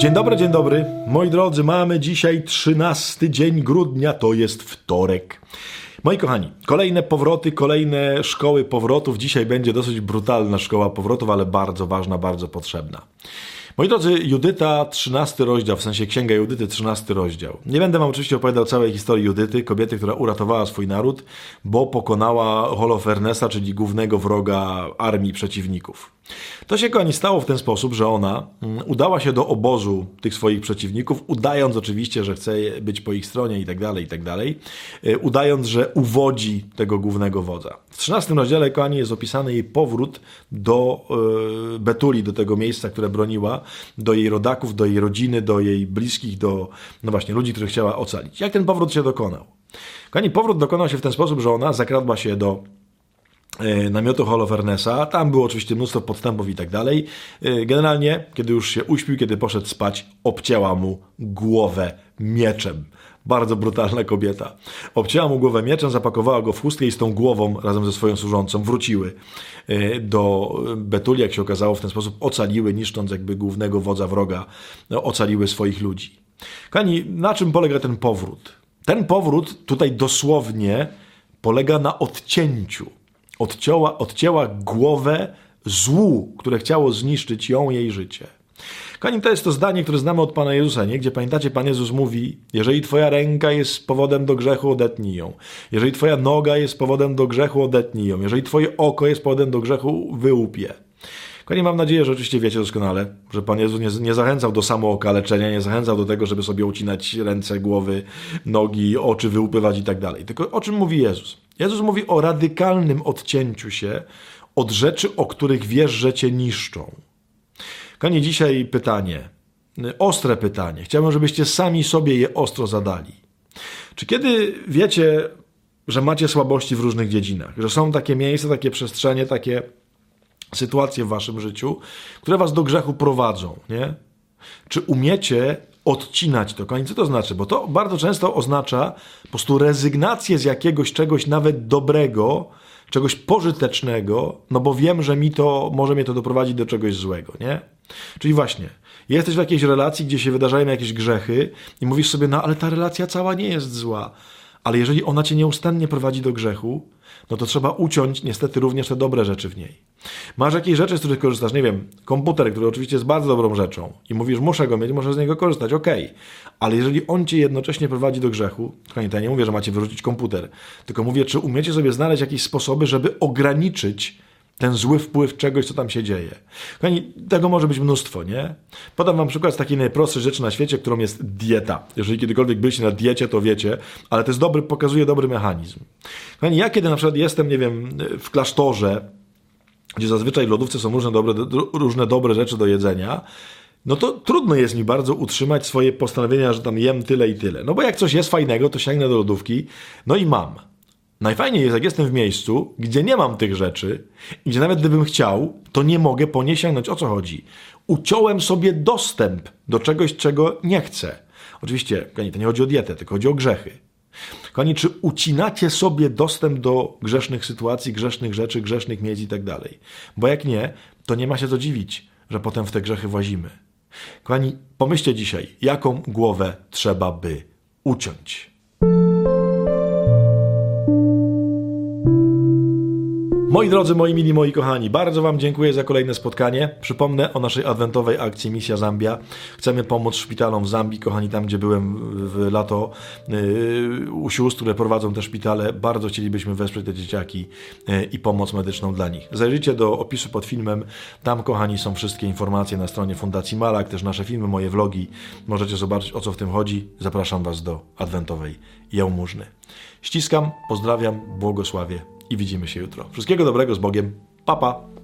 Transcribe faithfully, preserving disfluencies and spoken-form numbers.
Dzień dobry, dzień dobry. Moi drodzy, mamy dzisiaj trzynasty dzień grudnia, to jest wtorek. Moi kochani, kolejne powroty, kolejne szkoły powrotów. Dzisiaj będzie dosyć brutalna szkoła powrotów, ale bardzo ważna, bardzo potrzebna. Moi drodzy, Judyta, trzynasty rozdział, w sensie Księga Judyty, trzynasty rozdział. Nie będę wam oczywiście opowiadał całej historii Judyty, kobiety, która uratowała swój naród, bo pokonała Holofernesa, czyli głównego wroga armii przeciwników. To się, kochani, stało w ten sposób, że ona udała się do obozu tych swoich przeciwników, udając oczywiście, że chce być po ich stronie i tak dalej, i tak dalej, udając, że uwodzi tego głównego wodza. W trzynastym rozdziale, kochani, jest opisany jej powrót do yy, Betuli, do tego miejsca, które broniła, do jej rodaków, do jej rodziny, do jej bliskich, do, no właśnie, ludzi, których chciała ocalić. Jak ten powrót się dokonał? Kochani, powrót dokonał się w ten sposób, że ona zakradła się do namiotu Holofernesa. Tam było oczywiście mnóstwo podstępów i tak dalej. Generalnie, kiedy już się uśpił, kiedy poszedł spać, obcięła mu głowę mieczem. Bardzo brutalna kobieta. Obcięła mu głowę mieczem, zapakowała go w chustkę i z tą głową razem ze swoją służącą wróciły do Betuli. Jak się okazało, w ten sposób ocaliły, niszcząc jakby głównego wodza wroga, ocaliły swoich ludzi. Kochani, na czym polega ten powrót? Ten powrót tutaj dosłownie polega na odcięciu. Odcięła, odcięła głowę złu, które chciało zniszczyć ją, jej życie. Kochani, to jest to zdanie, które znamy od Pana Jezusa, nie? Gdzie pamiętacie, Pan Jezus mówi: jeżeli twoja ręka jest powodem do grzechu, odetnij ją. Jeżeli twoja noga jest powodem do grzechu, odetnij ją. Jeżeli twoje oko jest powodem do grzechu, wyłup je. Kochani, mam nadzieję, że oczywiście wiecie doskonale, że Pan Jezus nie, nie zachęcał do samookaleczenia, nie zachęcał do tego, żeby sobie ucinać ręce, głowy, nogi, oczy, wyłupywać i tak dalej. Tylko o czym mówi Jezus? Jezus mówi o radykalnym odcięciu się od rzeczy, o których wiesz, że cię niszczą. Kochani, dzisiaj pytanie, ostre pytanie. Chciałbym, żebyście sami sobie je ostro zadali. Czy kiedy wiecie, że macie słabości w różnych dziedzinach, że są takie miejsca, takie przestrzenie, takie sytuacje w waszym życiu, które was do grzechu prowadzą, nie? Czy umiecie odcinać to? Kochani, co to znaczy? Bo to bardzo często oznacza po prostu rezygnację z jakiegoś czegoś nawet dobrego, czegoś pożytecznego, no bo wiem, że mi to, może mnie to doprowadzić do czegoś złego, nie? Czyli właśnie, jesteś w jakiejś relacji, gdzie się wydarzają jakieś grzechy i mówisz sobie, no ale ta relacja cała nie jest zła, ale jeżeli ona cię nieustannie prowadzi do grzechu, no to trzeba uciąć niestety również te dobre rzeczy w niej. Masz jakieś rzeczy, z których korzystasz, nie wiem, komputer, który oczywiście jest bardzo dobrą rzeczą i mówisz, muszę go mieć, muszę z niego korzystać, okej. Okay. Ale jeżeli on cię jednocześnie prowadzi do grzechu, kochani, to ja nie mówię, że macie wyrzucić komputer, tylko mówię, czy umiecie sobie znaleźć jakieś sposoby, żeby ograniczyć ten zły wpływ czegoś, co tam się dzieje. Kochani, tego może być mnóstwo, nie? Podam wam przykład z takiej najprostszej rzeczy na świecie, którą jest dieta. Jeżeli kiedykolwiek byliście na diecie, to wiecie, ale to jest dobry, pokazuje dobry mechanizm. Kochani, ja kiedy na przykład jestem, nie wiem, w klasztorze, gdzie zazwyczaj w lodówce są różne dobre, różne dobre rzeczy do jedzenia, no to trudno jest mi bardzo utrzymać swoje postanowienia, że tam jem tyle i tyle. No bo jak coś jest fajnego, to sięgnę do lodówki, no i mam. Najfajniej jest, jak jestem w miejscu, gdzie nie mam tych rzeczy i gdzie nawet gdybym chciał, to nie mogę po nie sięgnąć. O co chodzi? Uciąłem sobie dostęp do czegoś, czego nie chcę. Oczywiście, kochani, to nie chodzi o dietę, tylko chodzi o grzechy. Kochani, czy ucinacie sobie dostęp do grzesznych sytuacji, grzesznych rzeczy, grzesznych miejsc i tak dalej? Bo jak nie, to nie ma się co dziwić, że potem w te grzechy włazimy. Kochani, pomyślcie dzisiaj, jaką głowę trzeba by uciąć. Moi drodzy, moi mili, moi kochani, bardzo wam dziękuję za kolejne spotkanie. Przypomnę o naszej adwentowej akcji Misja Zambia. Chcemy pomóc szpitalom w Zambii, kochani, tam gdzie byłem w lato yy, u sióstr, które prowadzą te szpitale. Bardzo chcielibyśmy wesprzeć te dzieciaki yy, i pomoc medyczną dla nich. Zajrzyjcie do opisu pod filmem. Tam, kochani, są wszystkie informacje na stronie Fundacji Malak, też nasze filmy, moje vlogi. Możecie zobaczyć, o co w tym chodzi. Zapraszam was do adwentowej jałmużny. Ściskam, pozdrawiam, błogosławię i widzimy się jutro. Wszystkiego dobrego, z Bogiem. Pa, pa.